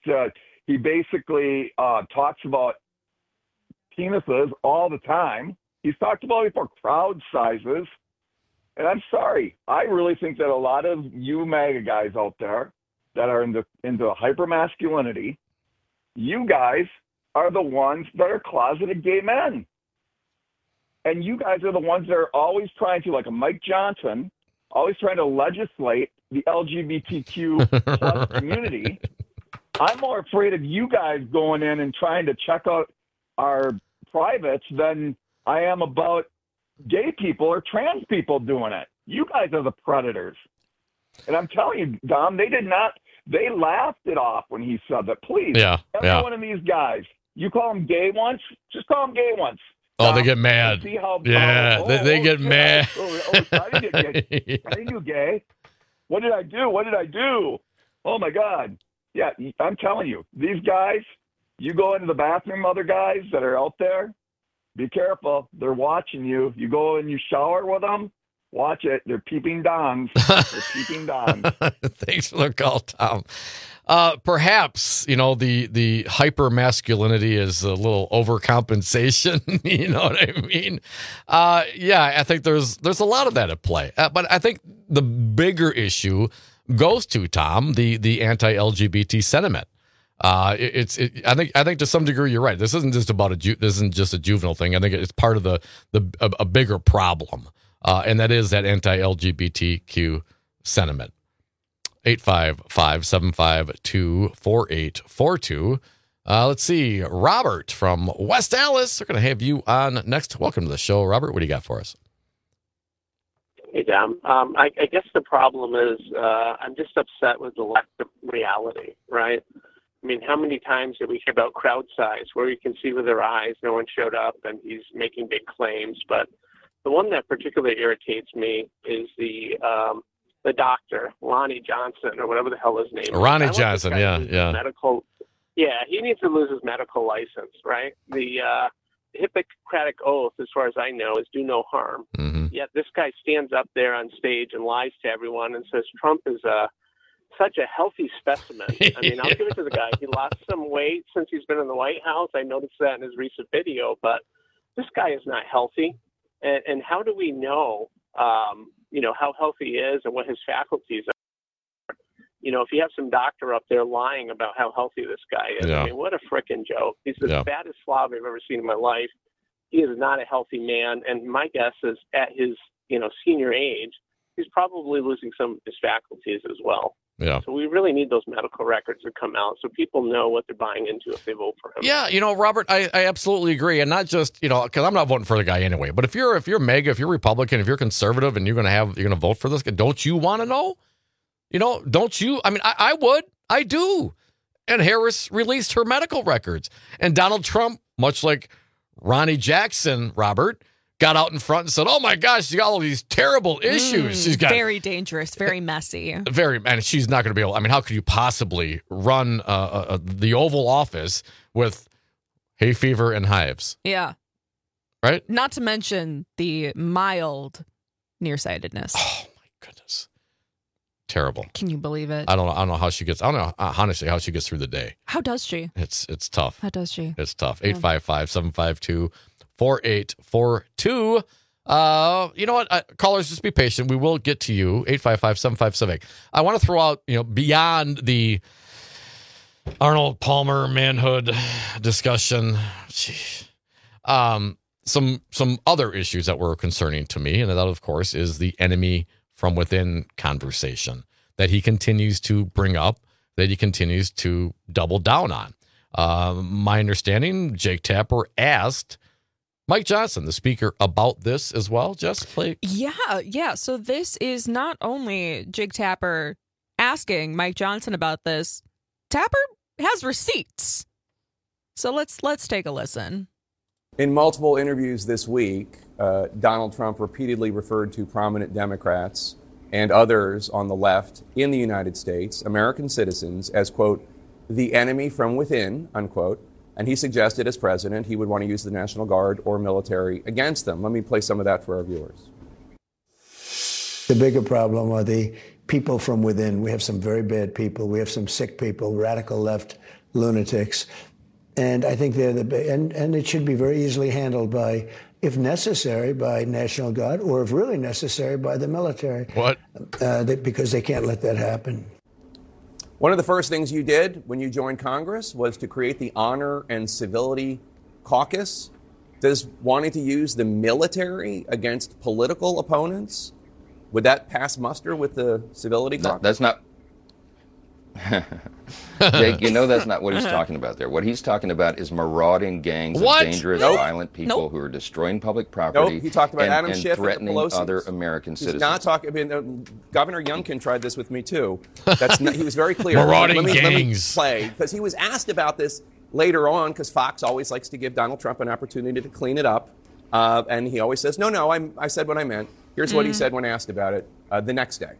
basically talks about penises all the time. He's talked about it for crowd sizes. And I'm sorry. I really think that a lot of you MAGA guys out there that are into hypermasculinity, you guys are the ones that are closeted gay men. And you guys are the ones that are always trying to, like a Mike Johnson, always trying to legislate the LGBTQ plus community. I'm more afraid of you guys going in and trying to check out our privates than I am about gay people or trans people doing it. You guys are the predators. And I'm telling you, Dom, they laughed it off when he said that. Please, every one of these guys, you call them gay once, just call them gay once. Oh, they get mad. See how, they get mad. I didn't do gay. What did I do? Oh, my God. Yeah, I'm telling you, these guys, you go into the bathroom, other guys that are out there, be careful. They're watching you. You go and you shower with them, watch it. They're peeping Doms. Thanks for the call, Tom. Perhaps, the hyper masculinity is a little overcompensation. You know what I mean? I think there's a lot of that at play. But I think the bigger issue goes to, Tom, the anti-LGBT sentiment. I think to some degree you're right. This isn't just about this isn't just a juvenile thing. I think it's part of a bigger problem, and that is that anti-LGBTQ sentiment. 855-752-4842. Let's see, Robert from West Allis. We're going to have you on next. Welcome to the show, Robert. What do you got for us? Hey, Dom. I guess the problem is I'm just upset with the lack of reality, right? I mean, how many times did we hear about crowd size where you can see with their eyes no one showed up and he's making big claims? But the one that particularly irritates me is the doctor, Lonnie Johnson, or whatever the hell his name is. Ronnie Johnson, yeah. He needs to lose his medical license, right? The Hippocratic Oath, as far as I know, is do no harm. Mm-hmm. Yet this guy stands up there on stage and lies to everyone and says Trump is such a healthy specimen. I mean, I'll give it to the guy. He lost some weight since he's been in the White House. I noticed that in his recent video, but this guy is not healthy. And how do we know, how healthy he is and what his faculties are? If you have some doctor up there lying about how healthy this guy is, I mean, what a frickin' joke. He's the fattest slob I've ever seen in my life. He is not a healthy man. And my guess is at his, senior age, he's probably losing some of his faculties as well. Yeah. So we really need those medical records to come out so people know what they're buying into if they vote for him. Yeah, Robert, I absolutely agree. And not just, because I'm not voting for the guy anyway. But if you're MAGA, if you're Republican, if you're conservative and you're going to vote for this guy, don't you want to know? Don't you? I mean, I would. I do. And Harris released her medical records. And Donald Trump, much like Ronnie Jackson, Robert, got out in front and said, oh, my gosh, she's got all these terrible issues. She's got very dangerous, very messy. And she's not going to be able, I mean, how could you possibly run the Oval Office with hay fever and hives? Yeah. Right? Not to mention the mild nearsightedness. Oh, my goodness. Terrible. Can you believe it? I don't know how she gets, I don't know, honestly, how she gets through the day. How does she? It's tough. How does she? It's tough. 855-752-4842. You know what? Callers, just be patient. We will get to you. 855-7578. I want to throw out, beyond the Arnold Palmer manhood discussion. some other issues that were concerning to me, and that, of course, is the enemy from within conversation that he continues to bring up, that he continues to double down on. My understanding, Jake Tapper asked Mike Johnson, the speaker, about this as well. Just play. Yeah. So this is not only Jake Tapper asking Mike Johnson about this. Tapper has receipts. So let's take a listen. In multiple interviews this week, Donald Trump repeatedly referred to prominent Democrats and others on the left in the United States, American citizens, as, quote, the enemy from within, unquote. And he suggested as president he would want to use the National Guard or military against them. Let me play some of that for our viewers. The bigger problem are the people from within. We have some very bad people. We have some sick people, radical left lunatics. And I think they're and it should be very easily handled by, if necessary, by National Guard, or if really necessary, by the military. What? Because they can't let that happen. One of the first things you did when you joined Congress was to create the Honor and Civility Caucus. Does wanting to use the military against political opponents, would that pass muster with the Civility Caucus? That's not... Jake, that's not what he's talking about there. What he's talking about is marauding gangs of dangerous, violent people who are destroying public property. He talked about Adam Schiff and threatening other American citizens. He's not talking. Governor Youngkin tried this with me too. He was very clear. Marauding gangs. Let me play, because he was asked about this later on, because Fox always likes to give Donald Trump an opportunity to clean it up, and he always says, "No, I said what I meant." Here's what he said when asked about it the next day.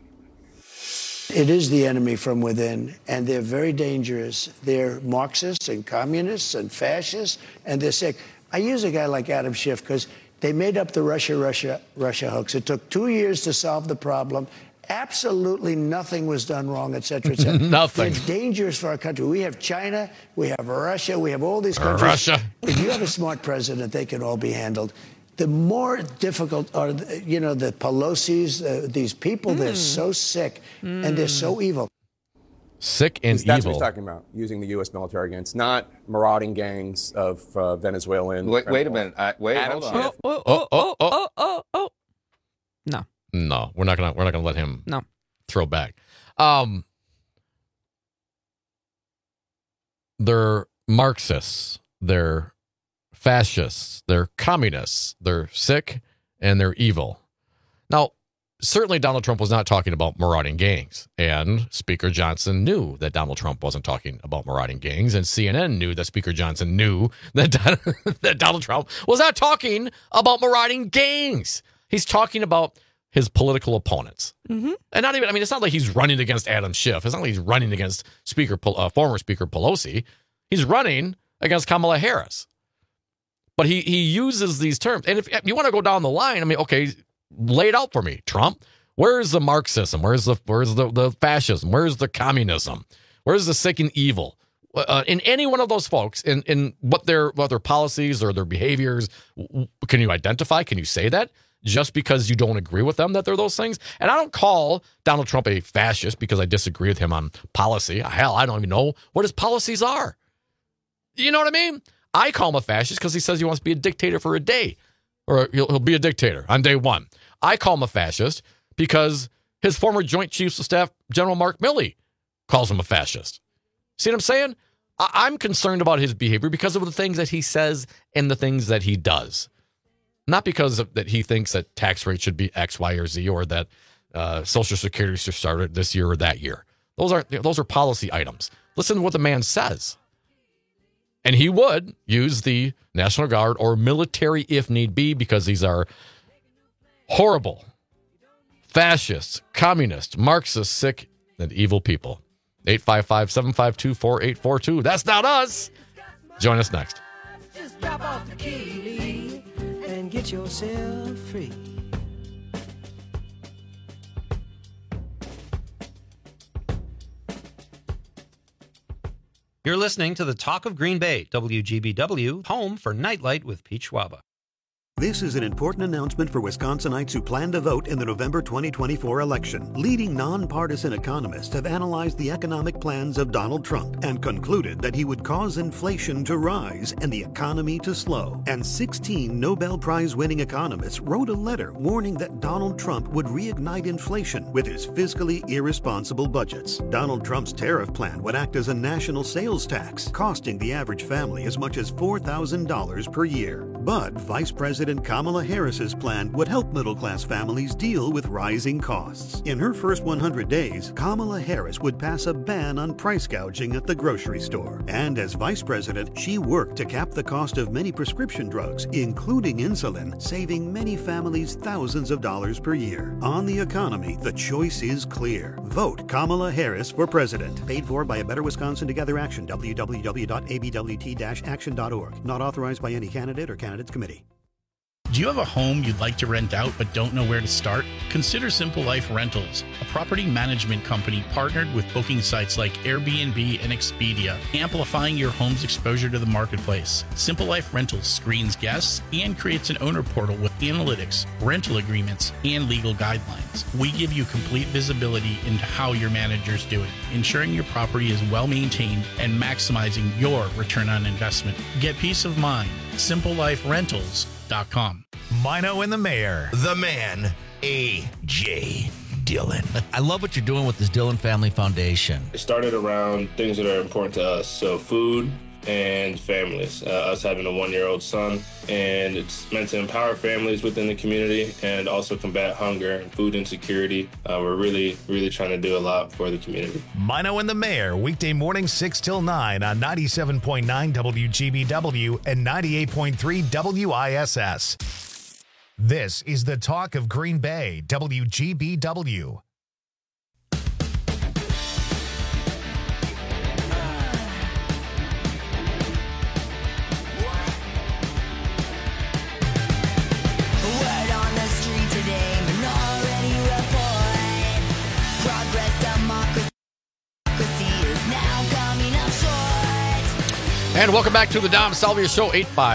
It is the enemy from within, and they're very dangerous. They're Marxists and communists and fascists, and they're sick. I use a guy like Adam Schiff because they made up the Russia hoax. It took 2 years to solve the problem. Absolutely nothing was done wrong, et cetera, et cetera. Nothing. It's dangerous for our country. We have China, we have Russia, we have all these countries. Russia. If you have a smart president, they can all be handled. The more difficult are, the Pelosi's, these people, they're so sick and they're so evil. Sick and That's evil. That's what he's talking about, using the U.S. military against, not marauding gangs of Venezuelan. Wait a minute. Hold on. Oh. No, we're not gonna let him throw back. They're Marxists. They're fascists, they're communists, they're sick, and they're evil. Now, certainly Donald Trump was not talking about marauding gangs, and Speaker Johnson knew that Donald Trump wasn't talking about marauding gangs, and CNN knew that Speaker Johnson knew that, that Donald Trump was not talking about marauding gangs. He's talking about his political opponents. Mm-hmm. And not even, it's not like he's running against Adam Schiff. It's not like he's running against former Speaker Pelosi. He's running against Kamala Harris. But he uses these terms. And if you want to go down the line, okay, lay it out for me, Trump. Where's the Marxism? Where's the fascism? Where's the communism? Where's the sick and evil? In any one of those folks, in what their policies or their behaviors, can you identify? Can you say that? Just because you don't agree with them, that they're those things? And I don't call Donald Trump a fascist because I disagree with him on policy. Hell, I don't even know what his policies are. You know what I mean? I call him a fascist because he says he wants to be a dictator for a day, or he'll be a dictator on day one. I call him a fascist because his former Joint Chiefs of Staff, General Mark Milley, calls him a fascist. See what I'm saying? I'm concerned about his behavior because of the things that he says and the things that he does. Not because that he thinks that tax rate should be X, Y, or Z, or that Social Security should start this year or that year. Those are policy items. Listen to what the man says. And he would use the National Guard or military if need be, because these are horrible, fascists, communists, Marxists, sick, and evil people. 855-752-4842. That's not us. Join us next. Just drop off the key and get yourself free. You're listening to the Talk of Green Bay, WGBW, home for Nightlight with Pete Schwaba. This is an important announcement for Wisconsinites who plan to vote in the November 2024 election. Leading nonpartisan economists have analyzed the economic plans of Donald Trump and concluded that he would cause inflation to rise and the economy to slow. And 16 Nobel Prize-winning economists wrote a letter warning that Donald Trump would reignite inflation with his fiscally irresponsible budgets. Donald Trump's tariff plan would act as a national sales tax, costing the average family as much as $4,000 per year. But Vice President Kamala Harris's plan would help middle-class families deal with rising costs. In her first 100 days, Kamala Harris would pass a ban on price gouging at the grocery store. And as vice president, she worked to cap the cost of many prescription drugs, including insulin, saving many families thousands of dollars per year. On the economy, the choice is clear. Vote Kamala Harris for president. Paid for by A Better Wisconsin Together Action, www.abwt-action.org. Not authorized by any candidate or candidates committee. Do you have a home you'd like to rent out but don't know where to start? Consider Simple Life Rentals, a property management company partnered with booking sites like Airbnb and Expedia, amplifying your home's exposure to the marketplace. Simple Life Rentals screens guests and creates an owner portal with analytics, rental agreements, and legal guidelines. We give you complete visibility into how your manager's doing, ensuring your property is well maintained and maximizing your return on investment. Get peace of mind. SimpleLifeRentals.com. Mino and the Mayor. The man, A.J. Dillon. I love what you're doing with this Dillon Family Foundation. It started around things that are important to us. So food and families. Us having a 1-year-old son. And it's meant to empower families within the community and also combat hunger and food insecurity. We're really trying to do a lot for the community. Mino and the Mayor, weekday mornings 6 till 9 on 97.9 WGBW and 98.3 WISS. This is the talk of Green Bay, WGBW. And welcome back to the Dom Salvia Show,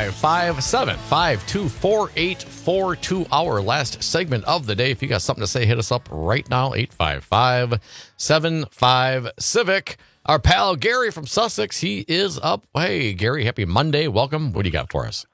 855-752-4842, our last segment of the day. If you got something to say, hit us up right now, 855-75-CIVIC. Our pal Gary from Sussex, he is up. Hey, Gary, happy Monday. Welcome. What do you got for us?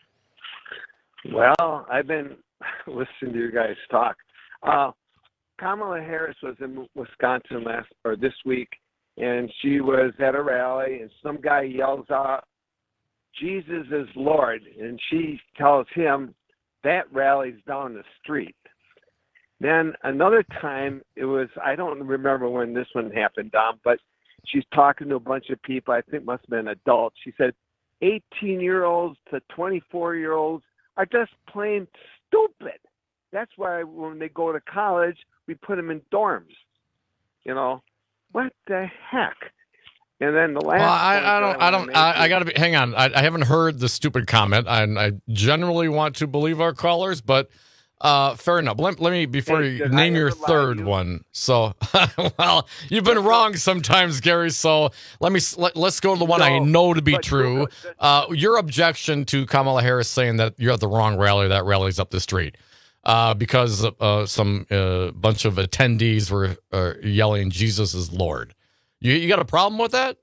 Well, I've been listening to you guys talk. Kamala Harris was in Wisconsin this week. And she was at a rally, and some guy yells out, "Jesus is Lord," and she tells him, "That rally's down the street." Then another time, it was, I don't remember when this one happened, Dom, but she's talking to a bunch of people, I think must have been adults. She said, 18-year-olds to 24-year-olds are just plain stupid. That's why when they go to college, we put them in dorms, you know. What the heck? And then the last. Well, I got to be. Hang on. I haven't heard the stupid comment. I generally want to believe our callers, but fair enough. Let me before you name your third one. So, well, you've been wrong sometimes, Gary. So let's go to the one I know to be true. Your objection to Kamala Harris saying that you're at the wrong rally. That rally's up the street. Because some bunch of attendees were yelling, "Jesus is Lord." You got a problem with that?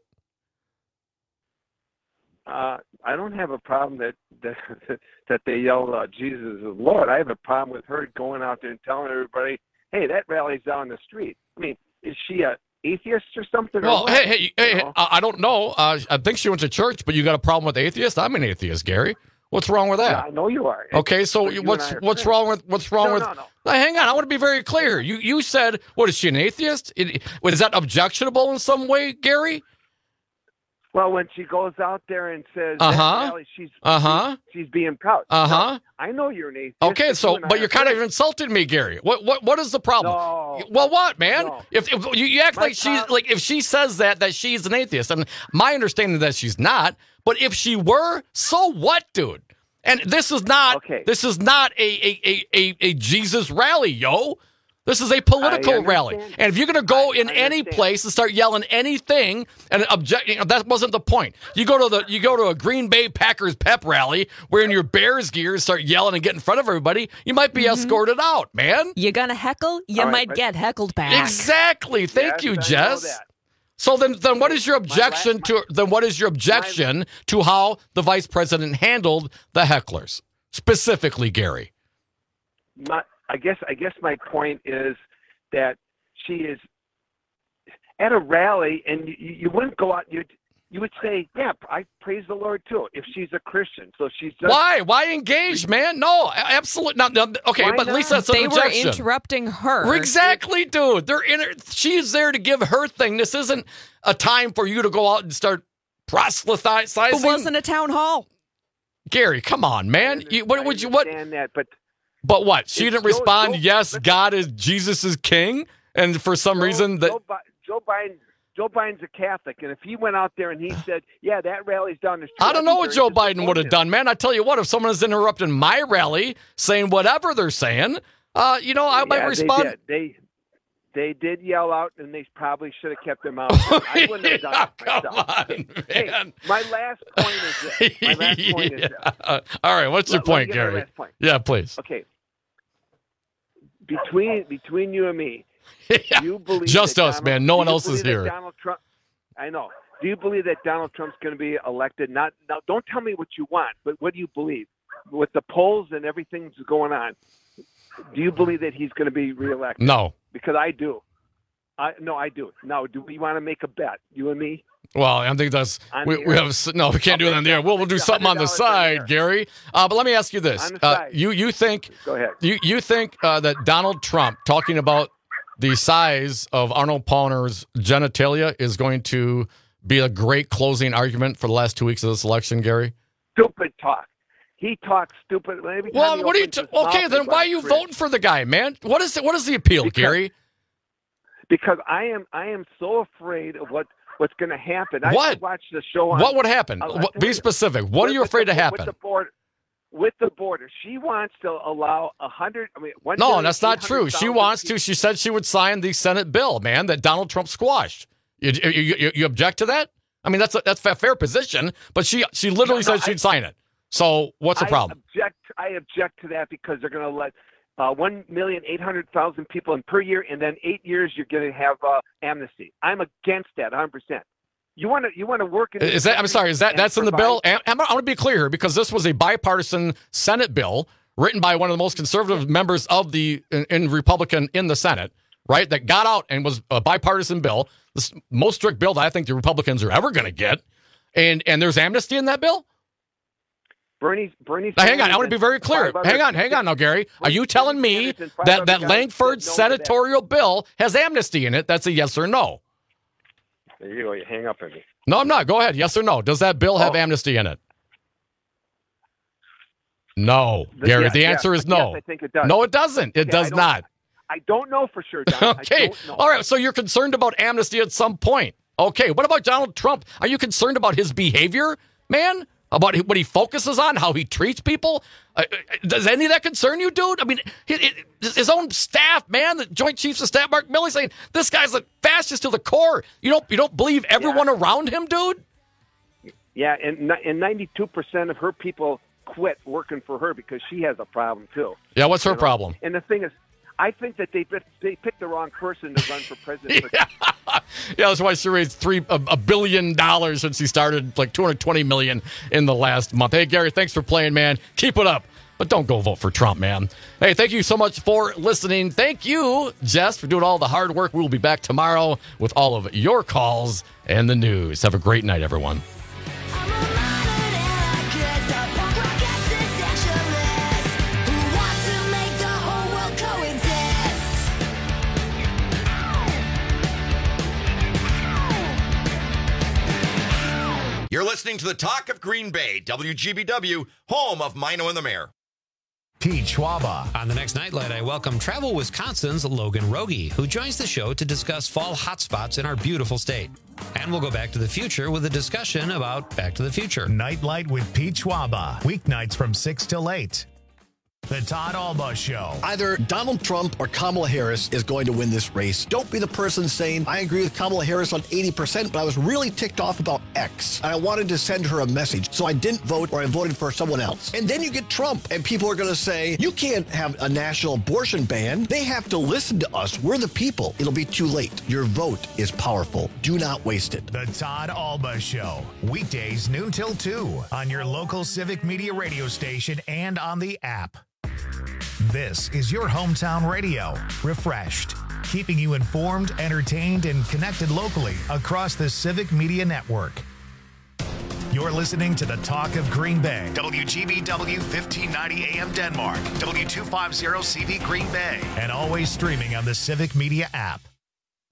I don't have a problem that they yell, "Jesus is Lord." I have a problem with her going out there and telling everybody, "Hey, that rally's down the street." I mean, is she a atheist or something? Well, or hey, I don't know. I think she went to church, but you got a problem with atheists? I'm an atheist, Gary. What's wrong with that? Yeah, I know you are. Okay, so what's wrong with No. Hang on, I want to be very clear. You said, what is she, an atheist? Is that objectionable in some way, Gary? Well, when she goes out there and says, she's being proud. Uh-huh. I know you're an atheist. Okay, but you're kind of insulting me, Gary. What is the problem? No. Well, what, man? No. If you act like if she says that she's an atheist, and my understanding is that she's not. But if she were, so what, dude? And this is not a Jesus rally, yo. This is a political rally. And if you're going to go in any place and start yelling anything and object, that wasn't the point. You go to a Green Bay Packers pep rally wearing your Bears gear and start yelling and get in front of everybody, you might be escorted out, man. You're going to heckle, you might get heckled back. Exactly. Thank you, Jess. So then what is your objection to how the vice president handled the hecklers? Specifically, Gary. I guess my point is that she is at a rally, and you wouldn't go out. You would say, "Yeah, I praise the Lord too." If she's a Christian, so she's just, why engage, man? No, absolutely not. No, okay, but at least that's an objection. They were interrupting her. Exactly, dude. She's there to give her thing. This isn't a time for you to go out and start proselytizing. It wasn't a town hall. Gary, come on, man. What would you? What? That, But what? She didn't respond, yes, God is Jesus is king? And for some reason that Joe Biden's a Catholic, and if he went out there and he said, yeah, that rally's down the street. I don't know what Joe Biden would have done, man. I tell you what, if someone is interrupting my rally saying whatever they're saying, I might respond. They did yell out, and they probably should have kept their mouth shut. I wouldn't have done it myself. Hey, my last point is this. All right, what's your point, Gary? Last point. Yeah, please. Okay. Between you and me, do you believe just us, man. No one else is here. Donald Trump, I know. Do you believe that Donald Trump's going to be elected? Now, don't tell me what you want, but what do you believe? With the polls and everything that's going on, do you believe that he's going to be reelected? No. Because I do. I do. Now, do we want to make a bet, you and me? Well, I think that's we can't do it on the air. We'll do something on the side, Gary. But let me ask you this: you think? Go ahead. You think that Donald Trump talking about the size of Arnold Palmer's genitalia is going to be a great closing argument for the last 2 weeks of this election, Gary? Stupid talk. He talks stupid. Well, what are you? Okay, then why are you voting for the guy, man? What is the appeal, Gary? Because I am so afraid of what's going to happen. What? I watched the show on. What would happen? Be specific. What are you afraid to happen? With the border, she wants to allow 100. No, that's not true. She wants to. She said she would sign the Senate bill, man, that Donald Trump squashed. You object to that? I mean, that's a fair position, but she literally said she'd sign it. So what's the problem? I object to that because they're going to let 1,800,000 people in per year, and then 8 years you're going to have amnesty. I'm against that 100%. You want to work in? Is that? I'm sorry. That's in the bill? I want to be clear here because this was a bipartisan Senate bill written by one of the most conservative members of the Republican in the Senate, right? That got out and was a bipartisan bill, the most strict bill that I think the Republicans are ever going to get, and there's amnesty in that bill. Bernie. Now, hang on. I want to be very clear. Hang on now, Gary. Are you telling me that Langford senatorial bill has amnesty in it? That's a yes or no. There you go. You hang up on me. No, I'm not. Go ahead. Yes or no. Does that bill have amnesty in it? No, Gary. The answer is no. Yes, I think it does. No, it doesn't. It does not. I don't know for sure, Don. Okay. All right. So you're concerned about amnesty at some point. Okay. What about Donald Trump? Are you concerned about his behavior, man? About what he focuses on, how he treats people? Does any of that concern you, dude? I mean, his own staff, man, the Joint Chiefs of Staff, Mark Milley, saying this guy's a fascist to the core. You don't believe everyone around him, dude? Yeah, and 92% of her people quit working for her because she has a problem too. Yeah, what's her problem? And the thing is, I think that they picked the wrong person to run for president. Yeah, that's why she raised $1 billion since she started, like $220 million in the last month. Hey, Gary, thanks for playing, man. Keep it up, but don't go vote for Trump, man. Hey, thank you so much for listening. Thank you, Jess, for doing all the hard work. We will be back tomorrow with all of your calls and the news. Have a great night, everyone. You're listening to the Talk of Green Bay, WGBW, home of Mino and the Mayor. Pete Schwaba. On the next Nightlight, I welcome Travel Wisconsin's Logan Rogie, who joins the show to discuss fall hotspots in our beautiful state. And we'll go back to the future with a discussion about Back to the Future. Nightlight with Pete Schwaba. Weeknights from 6 till 8. The Todd Alba Show. Either Donald Trump or Kamala Harris is going to win this race. Don't be the person saying, I agree with Kamala Harris on 80%, but I was really ticked off about X. And I wanted to send her a message, so I didn't vote or I voted for someone else. And then you get Trump, and people are going to say, you can't have a national abortion ban. They have to listen to us. We're the people. It'll be too late. Your vote is powerful. Do not waste it. The Todd Alba Show. Weekdays noon till 2 on your local Civic Media radio station and on the app. This is your hometown radio. Refreshed. Keeping you informed, entertained, and connected locally across the Civic Media Network. You're listening to the Talk of Green Bay. WGBW 1590 AM Denmark. W250 CV Green Bay. And always streaming on the Civic Media app.